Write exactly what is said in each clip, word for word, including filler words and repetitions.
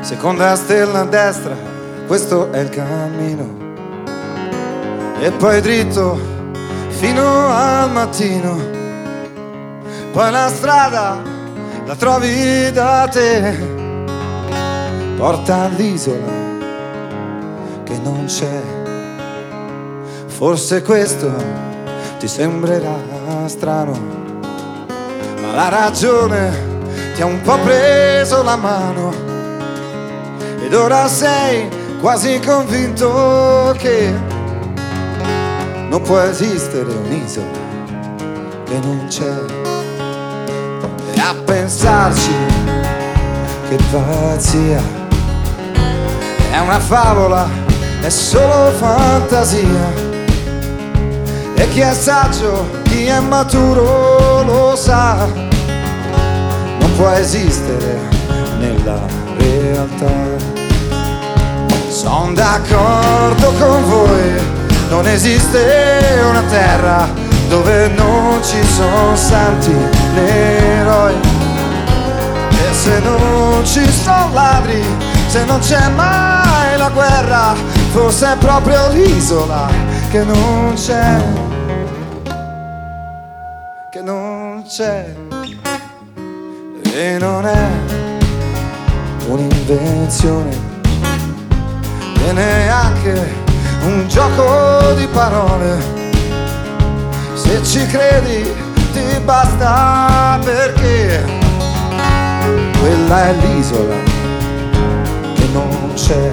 seconda stella a destra, questo è il cammino, e poi dritto fino al mattino, poi la strada la trovi da te, porta all'isola che non c'è. Forse questo ti sembrerà strano, ma la ragione ti ha un po' preso la mano, ed ora sei quasi convinto che non può esistere un'isola che non c'è. E a pensarci, che pazzia, è una favola, è solo fantasia, e chi è saggio, chi è maturo lo sa, non può esistere nella realtà. Sono d'accordo con voi, non esiste una terra dove non ci sono santi né eroi, e se non ci sono ladri, se non c'è mai la guerra, forse è proprio l'isola che non c'è, che non c'è. E non è un'invenzione e neanche un gioco di parole. Se ci credi ti basta, perché quella è l'isola che non c'è.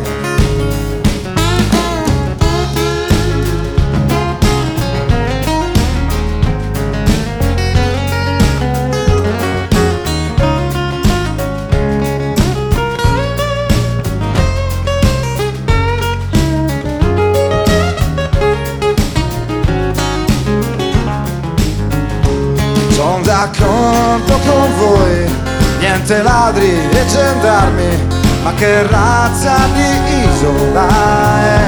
Sono d'accordo con voi, niente ladri e gendarmi, ma che razza di isola è?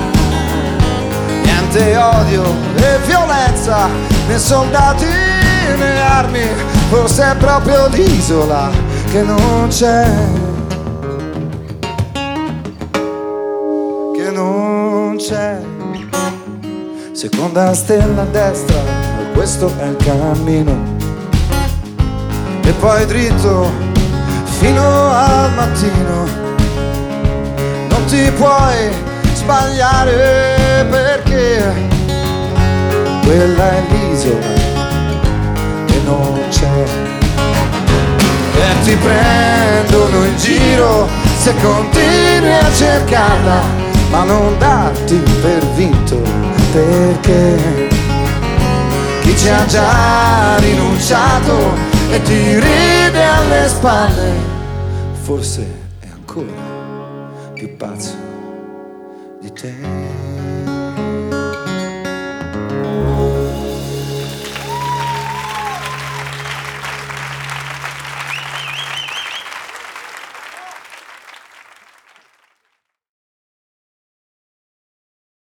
Niente odio e violenza, né soldati né armi, forse è proprio l'isola che non c'è, che non c'è. Seconda stella a destra, questo è il cammino, e poi dritto fino al mattino, non ti puoi sbagliare, perché quella è l'isola che non c'è. E ti prendono in giro se continui a cercarla, ma non darti per vinto, perché chi ci ha già rinunciato e ti ride alle spalle, forse è ancora più pazzo di te.